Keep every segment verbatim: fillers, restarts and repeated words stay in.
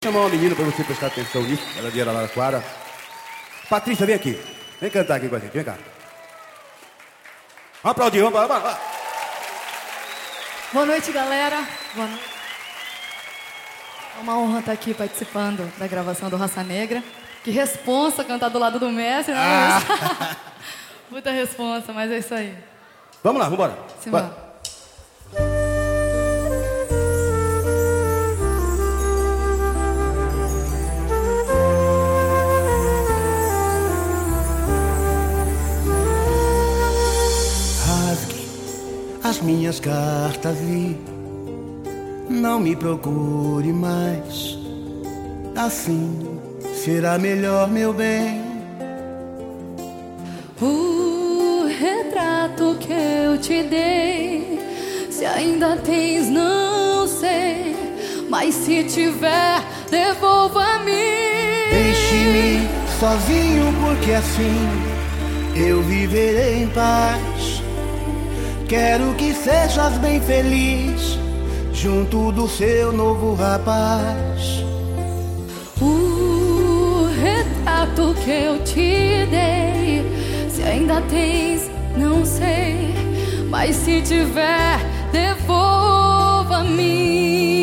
Chamar uma menina pra você prestar atenção nisso. Ela é de Araraquara. Patrícia, vem aqui. Vem cantar aqui com a gente. Vem cá. Vamos aplaudir. Vamos, vamos, vamos. Boa noite, galera. Boa noite. É uma honra estar aqui participando da gravação do Raça Negra. Que responsa cantar do lado do Messi, né? Ah. Muita responsa, mas é isso aí. Vamos lá, vamos embora. Simbora. As minhas cartas vi, não me procure mais. Assim será melhor, meu bem. O retrato que eu te dei, se ainda tens, não sei, mas se tiver, devolva-me. Deixe-me sozinho, porque assim eu viverei em paz. Quero que sejas bem feliz junto do seu novo rapaz. O retrato que eu te dei, se ainda tens, não sei, mas se tiver, devolva-me.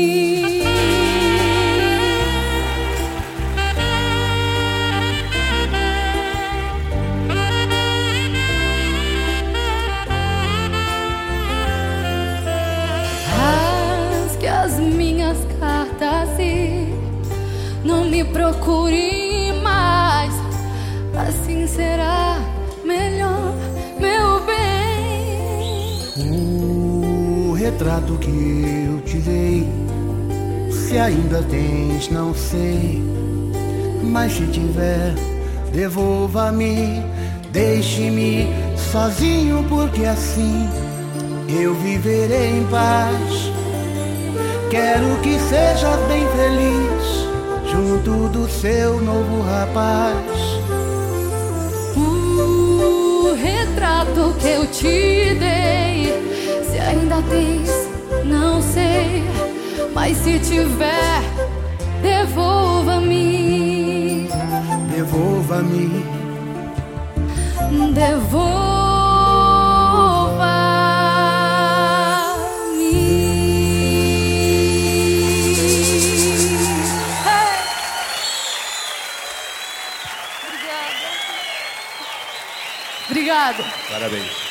As minhas cartas e não me procure mais. Assim será melhor, meu bem. O retrato que eu te dei, se ainda tens, não sei, mas se tiver, devolva-me. Deixe-me sozinho, porque assim eu viverei em paz. Quero que sejas bem feliz junto do seu novo rapaz. O retrato que eu te dei, se ainda tens, não sei, mas se tiver, devolva-me. Devolva-me. Devolva. Obrigada. Parabéns.